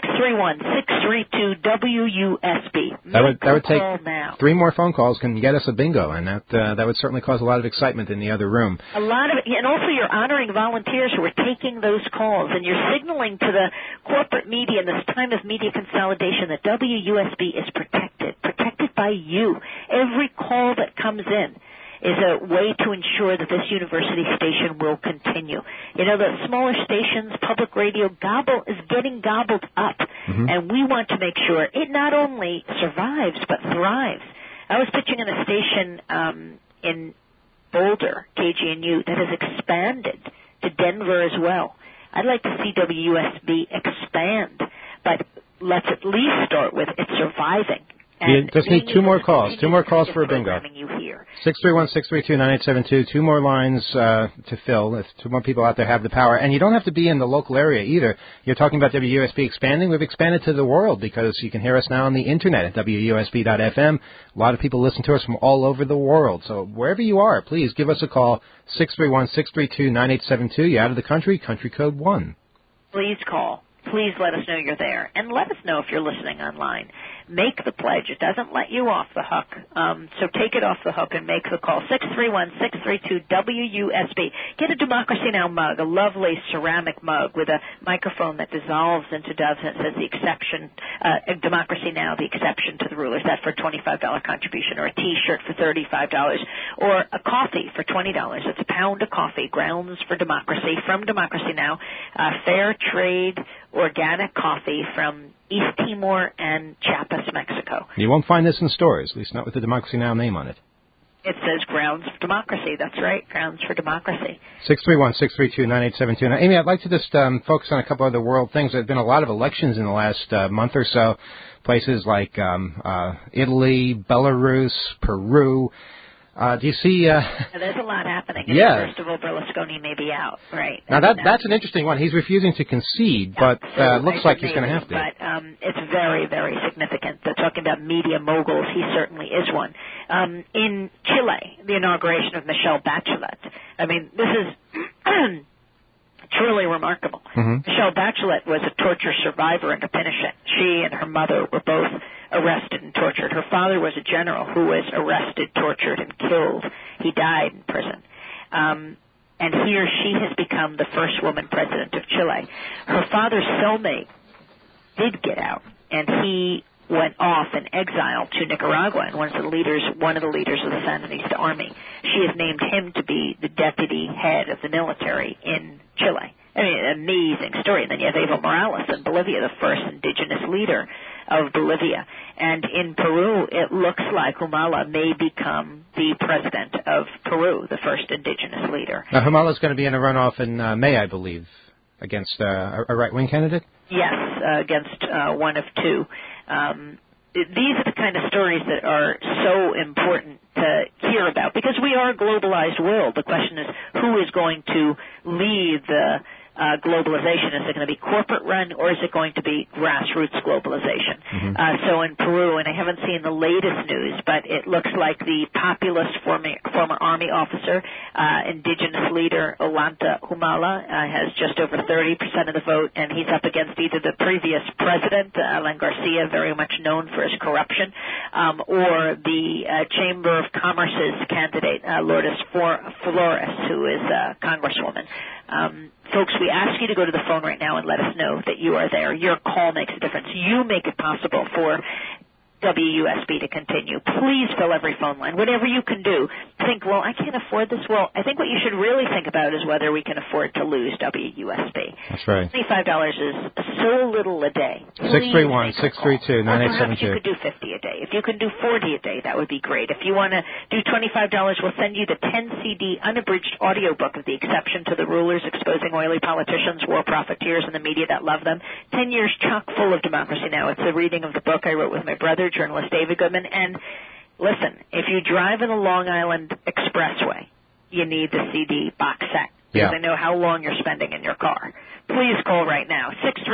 631-632-WUSB. That would take now. 3 more phone calls can get us a bingo, and that would certainly cause a lot of excitement in the other room. A lot of it, and also you're honoring volunteers who are taking those calls, and you're signaling to the corporate media in this time of media consolidation that WUSB is protected by you. Every call that comes in is a way to ensure that this university station will continue. The smaller stations, public radio, is getting gobbled up, and we want to make sure it not only survives but thrives. I was pitching in a station in Boulder, KGNU, that has expanded to Denver as well. I'd like to see WUSB expand, but let's at least start with it's surviving. And just need two more calls. Two more calls for a bingo. You here. 631-632-9872. Two more lines to fill. If two more people out there have the power. And you don't have to be in the local area either. You're talking about WUSB expanding. We've expanded to the world because you can hear us now on the Internet at WUSB.FM. A lot of people listen to us from all over the world. So wherever you are, please give us a call. 631-632-9872. You're out of the country, country code 1. Please call. Please let us know you're there. And let us know if you're listening online. Make the pledge. It doesn't let you off the hook. So take it off the hook and make the call. 631-632-WUSB. Get a Democracy Now! Mug, a lovely ceramic mug with a microphone that dissolves into doves and it says the exception, Democracy Now!, the exception to the rulers. That's for a $25 contribution, or a T-shirt for $35, or a coffee for $20. It's a pound of coffee, Grounds for Democracy, from Democracy Now!, fair trade, organic coffee from East Timor and Chiapas, Mexico. You won't find this in stores, at least not with the Democracy Now! Name on it. It says Grounds for Democracy. That's right, Grounds for Democracy. 631-632-9872. Now, Amy, I'd like to just focus on a couple other world things. There have been a lot of elections in the last month or so, places like Italy, Belarus, Peru. Do you see... There's a lot happening. Yeah. First of all, Berlusconi may be out, right? Now, that's an interesting one. He's refusing to concede, but looks like he's going to have to. But it's very, very significant. They're talking about media moguls. He certainly is one. In Chile, the inauguration of Michelle Bachelet. I mean, this is... truly remarkable. Mm-hmm. Michelle Bachelet was a torture survivor under Pinochet. She and her mother were both arrested and tortured. Her father was a general who was arrested, tortured, and killed. He died in prison. And here she has become the first woman president of Chile. Her father's cellmate did get out, and he went off in exile to Nicaragua, and one of the leaders of the Sandinista army. She has named him to be the deputy head of the military in Chile. I mean, an amazing story. And then you have Evo Morales in Bolivia, the first indigenous leader of Bolivia. And in Peru, it looks like Humala may become the president of Peru, the first indigenous leader. Now, Humala's going to be in a runoff in May, I believe, against a right-wing candidate? Yes, against one of two. These are the kind of stories that are so important to hear about because we are a globalized world. The question is, who is going to lead the globalization? Is it going to be corporate run or is it going to be grassroots globalization? Mm-hmm. So in Peru, and I haven't seen the latest news, but it looks like the populist former army officer, indigenous leader Ollanta Humala, has just over 30% of the vote, and he's up against either the previous president, Alan Garcia, very much known for his corruption, or the Chamber of Commerce's candidate, Lourdes Flores, who is a congresswoman. Folks, we ask you to go to the phone right now and let us know that you are there. Your call makes a difference. You make it possible for WUSB to continue. Please fill every phone line. Whatever you can do. Think, well, I can't afford this. Well, I think what you should really think about is whether we can afford to lose WUSB. That's right. $25 is so little a day. 631-632-9872. If you could do 50 a day. If you can do 40 a day, that would be great. If you want to do $25, we'll send you the 10-CD unabridged audiobook of The Exception to the Rulers, Exposing Oily Politicians, War Profiteers, and the Media That Love Them. 10 years chock full of Democracy Now! It's a reading of the book I wrote with my brother, journalist David Goodman. And listen, if you drive in the Long Island Expressway, you need the CD box set. Because I know how long you're spending in your car. Please call right now,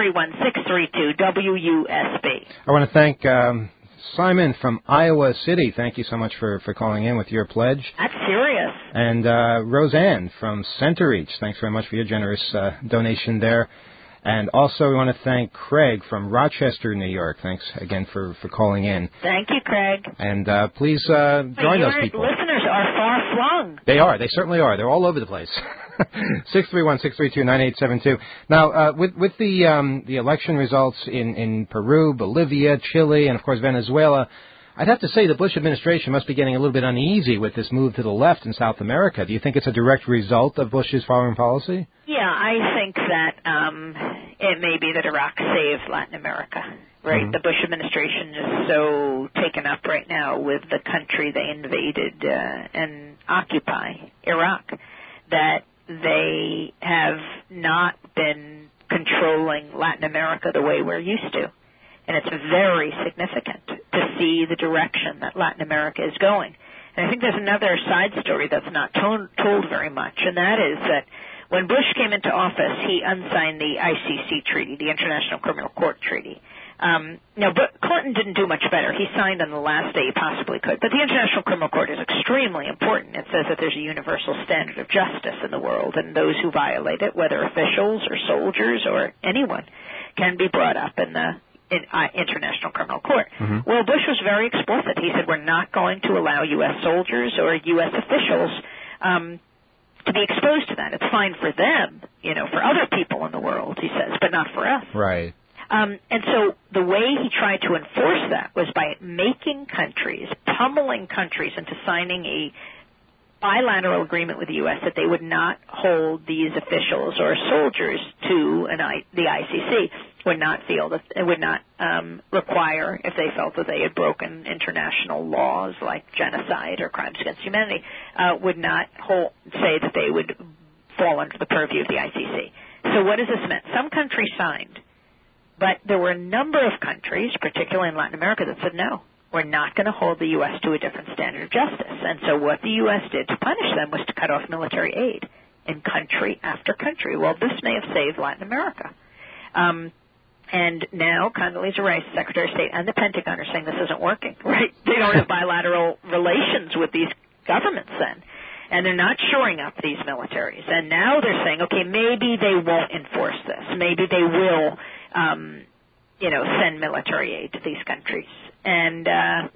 631-632-WUSB. I want to thank Simon from Iowa City. Thank you so much for calling in with your pledge. That's serious. And Roseanne from Center Reach. Thanks very much for your generous donation there. And also we want to thank Craig from Rochester, New York. Thanks again for calling in. Thank you, Craig. And please join those people. Listeners are far-flung. They are. They certainly are. They're all over the place. 631-632-9872. Now, with the election results in Peru, Bolivia, Chile, and, of course, Venezuela, I'd have to say the Bush administration must be getting a little bit uneasy with this move to the left in South America. Do you think it's a direct result of Bush's foreign policy? Yeah, I think that it may be that Iraq saves Latin America, right? Mm-hmm. The Bush administration is so taken up right now with the country they invaded and occupy, Iraq, that they have not been controlling Latin America the way we're used to. And it's very significant. to see the direction that Latin America is going. And I think there's another side story that's not told very much, and that is that when Bush came into office, he unsigned the ICC treaty, the International Criminal Court Treaty. But Clinton didn't do much better. He signed on the last day he possibly could. But the International Criminal Court is extremely important. It says that there's a universal standard of justice in the world, and those who violate it, whether officials or soldiers or anyone, can be brought up in the International Criminal Court. Mm-hmm. Well, Bush was very explicit. He said, we're not going to allow U.S. soldiers or U.S. officials to be exposed to that. It's fine for them, for other people in the world, he says, but not for us. Right. And so the way he tried to enforce that was by making countries, pummeling countries into signing a bilateral agreement with the U.S. that they would not hold these officials or soldiers to the ICC, would not require, if they felt that they had broken international laws like genocide or crimes against humanity, would not say that they would fall under the purview of the ICC. So what does this mean? Some countries signed, but there were a number of countries, particularly in Latin America, that said no. We're not going to hold the U.S. to a different standard of justice. And so what the U.S. did to punish them was to cut off military aid in country after country. Well, this may have saved Latin America. And now Condoleezza Rice, Secretary of State, and the Pentagon are saying this isn't working, right? They don't have bilateral relations with these governments then. And they're not shoring up these militaries. And now they're saying, okay, maybe they won't enforce this. Maybe they will, send military aid to these countries. And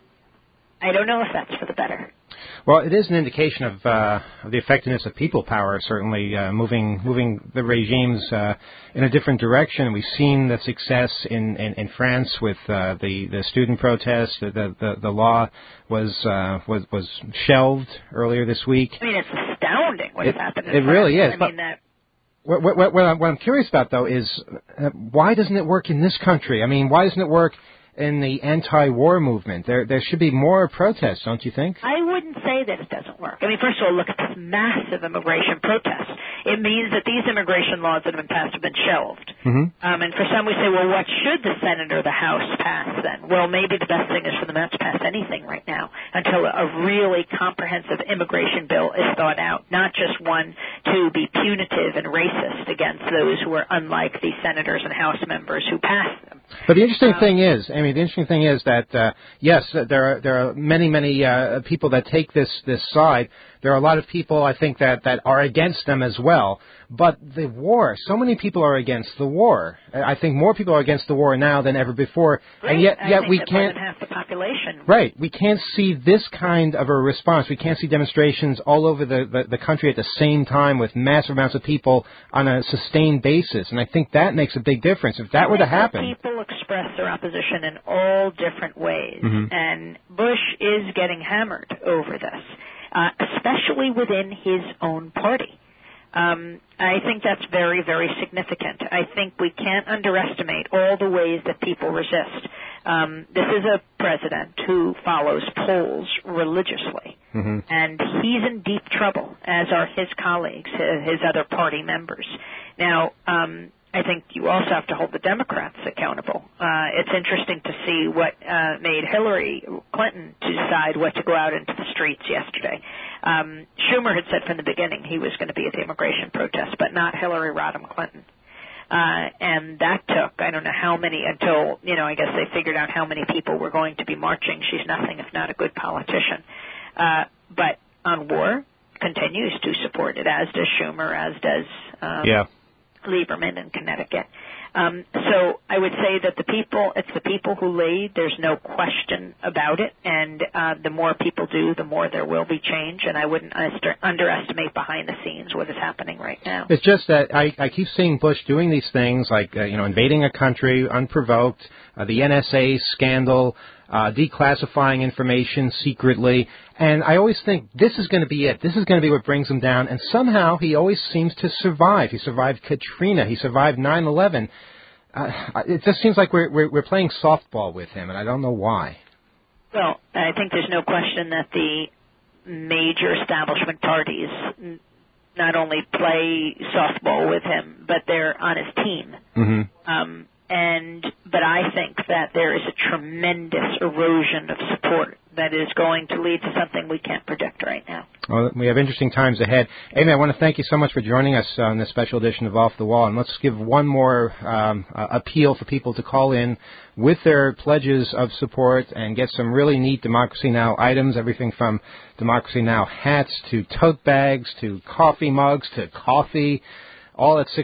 I don't know if that's for the better. Well, it is an indication of the effectiveness of people power, certainly moving the regimes in a different direction. We've seen the success in France with the student protests. The law was shelved earlier this week. I mean, it's astounding what has happened. It really is. What I'm curious about, though, is why doesn't it work in this country? I mean, why doesn't it work in the anti-war movement? There should be more protests, don't you think? I wouldn't say that it doesn't work. I mean, first of all, look at this massive immigration protest. It means that these immigration laws that have been passed have been shelved. Mm-hmm. And for some, we say, well, what should the Senate or the House pass then? Well, maybe the best thing is for them not to pass anything right now until a really comprehensive immigration bill is thought out, not just one to be punitive and racist against those who are unlike the senators and House members who passed them. But the interesting thing is, the interesting thing is that yes, there are many people that take this side. There are a lot of people, I think, that are against them as well. But the war, so many people are against the war. I think more people are against the war now than ever before. Right. And yet we can't. More than half the population. Right. We can't see this kind of a response. We can't see demonstrations all over the country at the same time with massive amounts of people on a sustained basis. And I think that makes a big difference. If that were to happen. People express their opposition in all different ways. Mm-hmm. And Bush is getting hammered over this, especially within his own party. I think that's very, very significant. I think we can't underestimate all the ways that people resist. This is a president who follows polls religiously, mm-hmm. and he's in deep trouble, as are his colleagues, his other party members. Now, I think you also have to hold the Democrats accountable. It's interesting to see what made Hillary Clinton to decide what to go out into the streets yesterday. Schumer had said from the beginning he was going to be at the immigration protest, but not Hillary Rodham Clinton. And that took, I don't know how many, until, I guess they figured out how many people were going to be marching. She's nothing if not a good politician. But on war, continues to support it, as does Schumer, as does Lieberman in Connecticut. So I would say that it's the people who lead. There's no question about it. And the more people do, the more there will be change. And I wouldn't underestimate behind the scenes what is happening right now. It's just that I keep seeing Bush doing these things like, invading a country unprovoked, the NSA scandal, declassifying information secretly. And I always think this is going to be it. This is going to be what brings him down. And somehow he always seems to survive. He survived Katrina. He survived 9/11. It just seems like we're playing softball with him, and I don't know why. Well, I think there's no question that the major establishment parties not only play softball with him, but they're on his team. Mm-hmm. But I think that there is a tremendous erosion of support that is going to lead to something we can't predict right now. Well, we have interesting times ahead. Amy, I want to thank you so much for joining us on this special edition of Off the Wall. And let's give one more appeal for people to call in with their pledges of support and get some really neat Democracy Now! Items, everything from Democracy Now! Hats to tote bags to coffee mugs to coffee, all at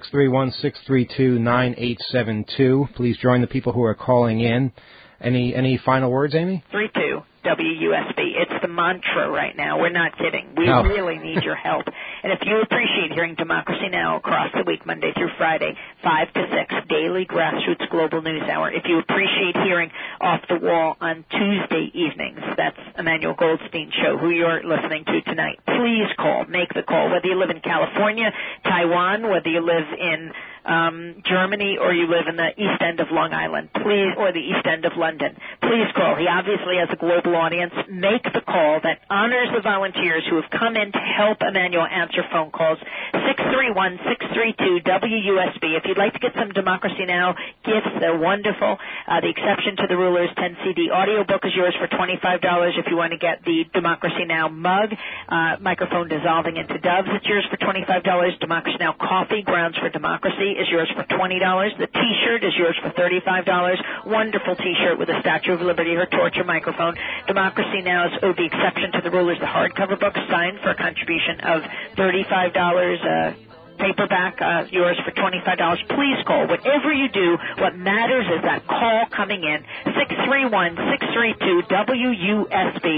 631-632-9872. Please join the people who are calling in. Any final words, Amy? 32 WUSB. It's the mantra right now. We're not kidding. We really need your help. And if you appreciate hearing Democracy Now! Across the week, Monday through Friday, 5 to 6, daily grassroots global news hour. If you appreciate hearing Off the Wall on Tuesday evenings, that's Emmanuel Goldstein's show, who you're listening to tonight, please call. Make the call. Whether you live in California, Taiwan, whether you live in Germany, or you live in the East End of Long Island, please, or the East End of London, please call. He obviously has a global audience. Make the call that honors the volunteers who have come in to help Emmanuel answer phone calls. 631-632-WUSB. If you'd like to get some Democracy Now! Gifts, they're wonderful. The Exception to the Rulers 10-CD audiobook is yours for $25. If you want to get the Democracy Now! Mug, Microphone Dissolving into Doves, it's yours for $25. Democracy Now! Coffee, Grounds for Democracy, is yours for $20. The T-shirt is yours for $35. Wonderful T-shirt with a Statue of Liberty, her torture microphone. Democracy Now's The Exception to the Rulers, the hardcover book, signed for a contribution of $35. Paperback, yours for $25. Please call. Whatever you do, what matters is that call coming in. 631-632-WUSB.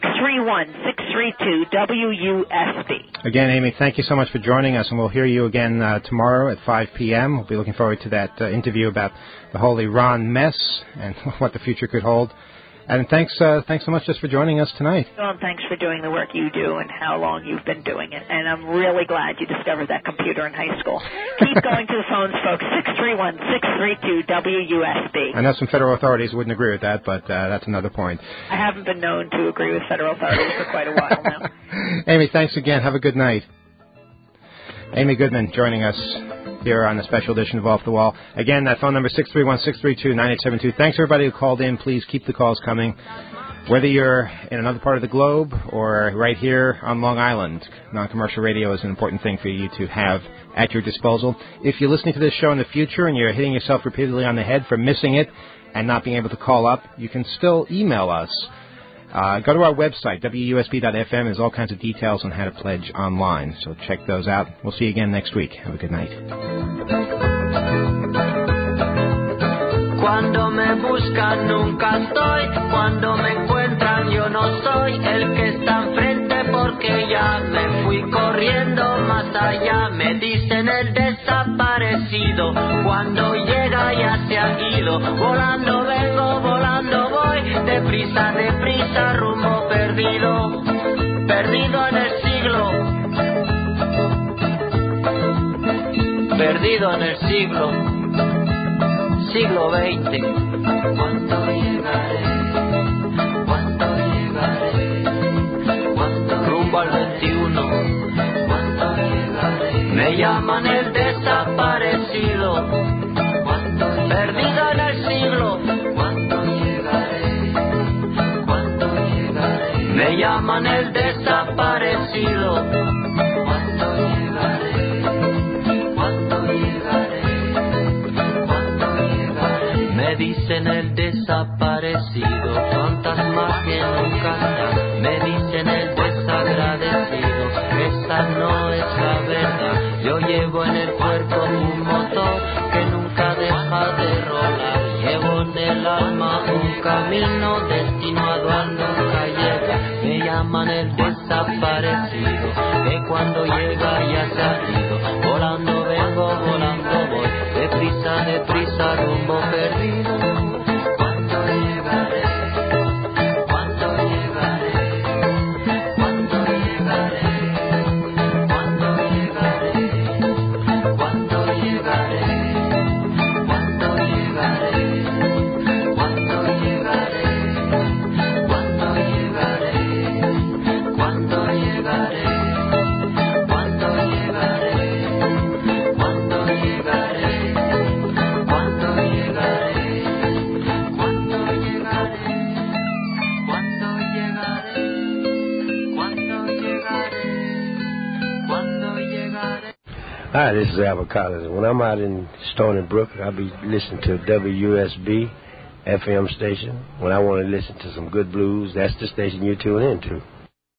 631-632-WUSB. Again, Amy, thank you so much for joining us, and we'll hear you again tomorrow at 5 p.m. We'll be looking forward to that interview about the whole Iran mess and what the future could hold. And thanks so much just for joining us tonight. Well, thanks for doing the work you do and how long you've been doing it. And I'm really glad you discovered that computer in high school. Keep going to the phones, folks. 631-632-WUSB. I know some federal authorities wouldn't agree with that, but that's another point. I haven't been known to agree with federal authorities for quite a while now. Amy, thanks again. Have a good night. Amy Goodman joining us here on a special edition of Off the Wall. Again, that phone number 631-632-9872. Thanks everybody who called in. Please keep the calls coming. Whether you're in another part of the globe or right here on Long Island, non-commercial radio is an important thing for you to have at your disposal. If you're listening to this show in the future and you're hitting yourself repeatedly on the head for missing it and not being able to call up, you can still email us. Go to our website, WUSB.FM. There's all kinds of details on how to pledge online. So check those out. We'll see you again next week. Have a good night. Cuando me buscan nunca estoy, cuando me encuentran yo no soy el que está enfrente porque ya me fui corriendo más allá, me dicen el desaparecido, cuando llega ya se ha ido, volando vengo, volando voy, deprisa, deprisa, rumbo perdido, perdido en el siglo, perdido en el siglo. Siglo XX. ¿Cuándo llegaré? ¿Cuándo llegaré? ¿Cuándo rumbo al XXI? ¿Cuándo llegaré? Me llaman el desaparecido. ¿Cuándo perdido en el siglo? ¿Cuándo llegaré? ¿Cuándo llegaré? Me llaman el desaparecido. ¿Cuándo llegaré? ¿Cuándo llegaré? Me dicen el desaparecido, fantasma que nunca está. Me dicen el desagradecido, esa no es la verdad. Yo llevo en el cuerpo un motor que nunca deja de rolar. Llevo en el alma un camino destinado a nunca llegar. Me llaman el desaparecido, que cuando llega ya se ha ido. Volando vengo, volando voy, deprisa, deprisa, rumbo perdido. ¿Cuándo llegaré? ¿Cuándo llegaré? ¿Cuándo llegaré? ¿Cuándo llegaré? ¿Cuándo llegaré? ¿Cuándo llegaré? ¿Cuándo llegaré? ¿Cuándo llegaré? ¿Cuándo llegaré? ¿Cuándo llegaré? ¿Cuándo llegaré? Hi, this is Albert Collins. When I'm out in Stony Brook, I'll be listening to WUSB FM station. When I want to listen to some good blues, that's the station you tune in to.